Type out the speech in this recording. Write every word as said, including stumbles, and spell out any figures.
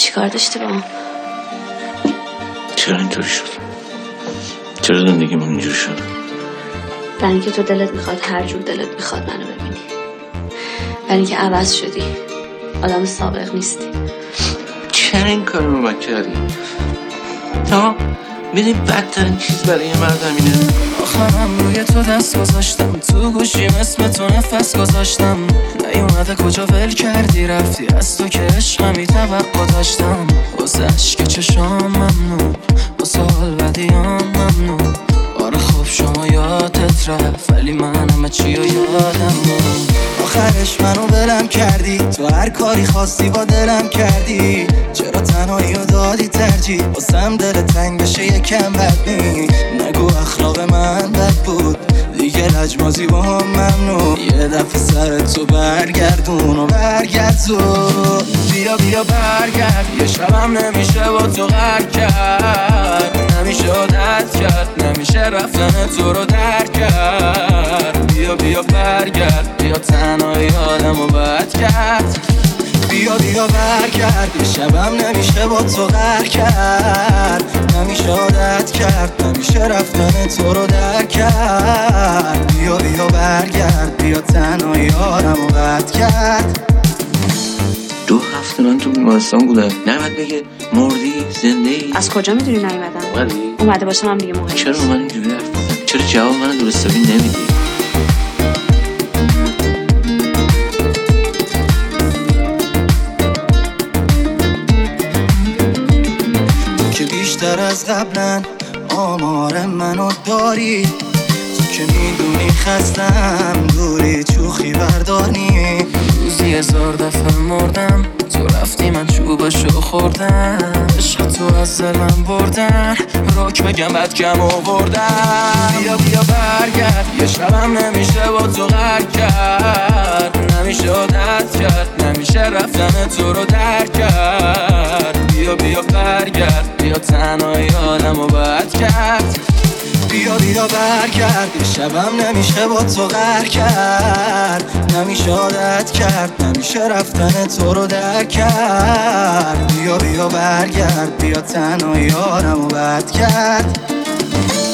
چیکار داشتی با هم؟ چرا اینطوری شد؟ چرا زندگیمون اینجور شد؟ برای اینکه تو دلت میخواد هر جور دلت میخواد منو ببینی، برای اینکه عوض شدی، آدم سابق نیستی. چرا این کارو رو من کردی؟ ها؟ میدونی بدترین چیز برای یه مرد همینه. آخرم روی تو دست گذاشتم، تو گوشیم اسم تو نفس گذاشتم. نیومده کجا ول کردی رفتی، از تو که عشقمی توقع داشتم. واسه عشق چشام ممنون، واسه حال بدیام ممنون. آره خب شما یادت رفت ولی من همه چی رو یادم موند. آخرش منو بلم کردی، تو هر کاری خواستی با دلم کردی. چرا تنهایی رو دادی ترجیح، واسم دل تنگ بشه یکم بد نی. نگو اخلاق من بد بود دیگه، لجبازی با هم ممنون. یه دفعه سر تو برگردون و برگرد تو. بیا بیا برگرد، یه شبم نمیشه با تو غر کرد. نمیشه عادت کرد، نمیشه رفتن تو رو درک کرد. بیا بیا برگرد، بیا تنهایی آدمو بد کرد. بیا بیا برگرد، یه شبم نمیشه با تو غر کرد. نمیشه عادت کرد، نمیشه رفتن تو رو درک کرد. بیا بیا برگرد، بیا تنهایی آدمو بد کرد. دو هفته من تو بیمارستان بودم، نمید بگه مردی زنده ای. از کجا میدونی نیومدم؟ ولی اومده باشم هم دیگه مهم. چرا من اینجوری حرف میزنی؟ چرا جواب من درستابی نمیدی؟ که بیشتر از قبلا آمار منو داری، تو که میدونی خستم دوری چوخی برداری. روزی هزار دفعه مردم، تو رفتی من چوبشو خوردم. عشق تو از دلم بردن، روک بگم بد کم آوردم. بیا بیا برگرد، یه شبم نمیشه با تو غر کرد. نمیشه عادت کرد، نمیشه رفتن تو رو درک کرد. بیا بیا برگرد، بیا تنهایی آدمو بد کرد. بیا بیا برگرد، یه شبم نمیشه با تو غر کرد. نمیشه عادت کرد، نمیشه رفتن تو رو درک کرد. بیا بیا برگرد، بیا تنهایی آدمو بد کرد.